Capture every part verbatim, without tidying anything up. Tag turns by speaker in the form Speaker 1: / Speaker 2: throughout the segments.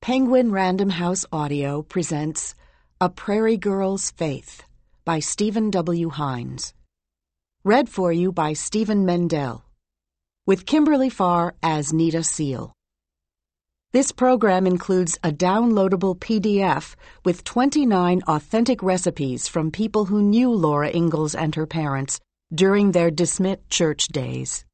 Speaker 1: Penguin Random House Audio presents A Prairie Girl's Faith by Stephen W. Hines. Read for you by Stephen Mendel, with Kimberly Farr as Nita Seal. This program includes a downloadable P D F with twenty-nine authentic recipes from people who knew Laura Ingalls and her parents during their DeSmet church days.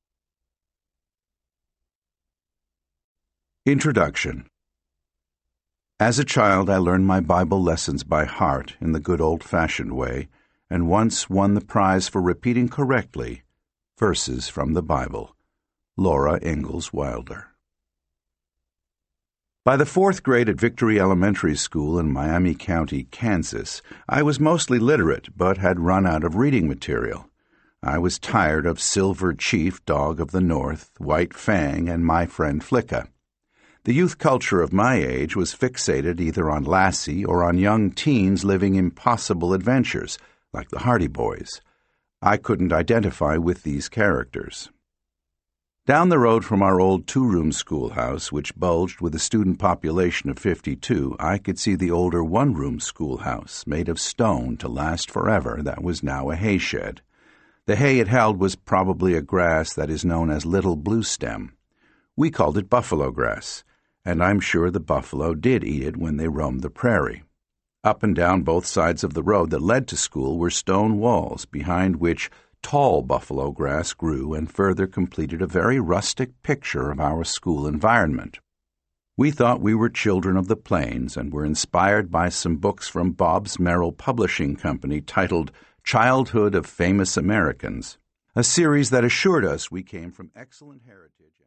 Speaker 2: Introduction. As a child, I learned my Bible lessons by heart in the good old-fashioned way, and once won the prize for repeating correctly verses from the Bible. Laura Ingalls Wilder. By the fourth grade at Victory Elementary School in Miami County, Kansas, I was mostly literate but had run out of reading material. I was tired of Silver Chief, Dog of the North, White Fang, and My Friend Flicka. The youth culture of my age was fixated either on Lassie or on young teens living impossible adventures, like the Hardy Boys. I couldn't identify with these characters. Down the road from our old two-room schoolhouse, which bulged with a student population of fifty-two, I could see the older one-room schoolhouse, made of stone to last forever, that was now a hay shed. The hay it held was probably a grass that is known as little bluestem. We called it buffalo grass, and I'm sure the buffalo did eat it when they roamed the prairie. Up and down both sides of the road that led to school were stone walls, behind which tall buffalo grass grew and further completed a very rustic picture of our school environment. We thought we were children of the plains and were inspired by some books from Bobbs Merrill Publishing Company titled Childhood of Famous Americans, a series that assured us we came from excellent heritage.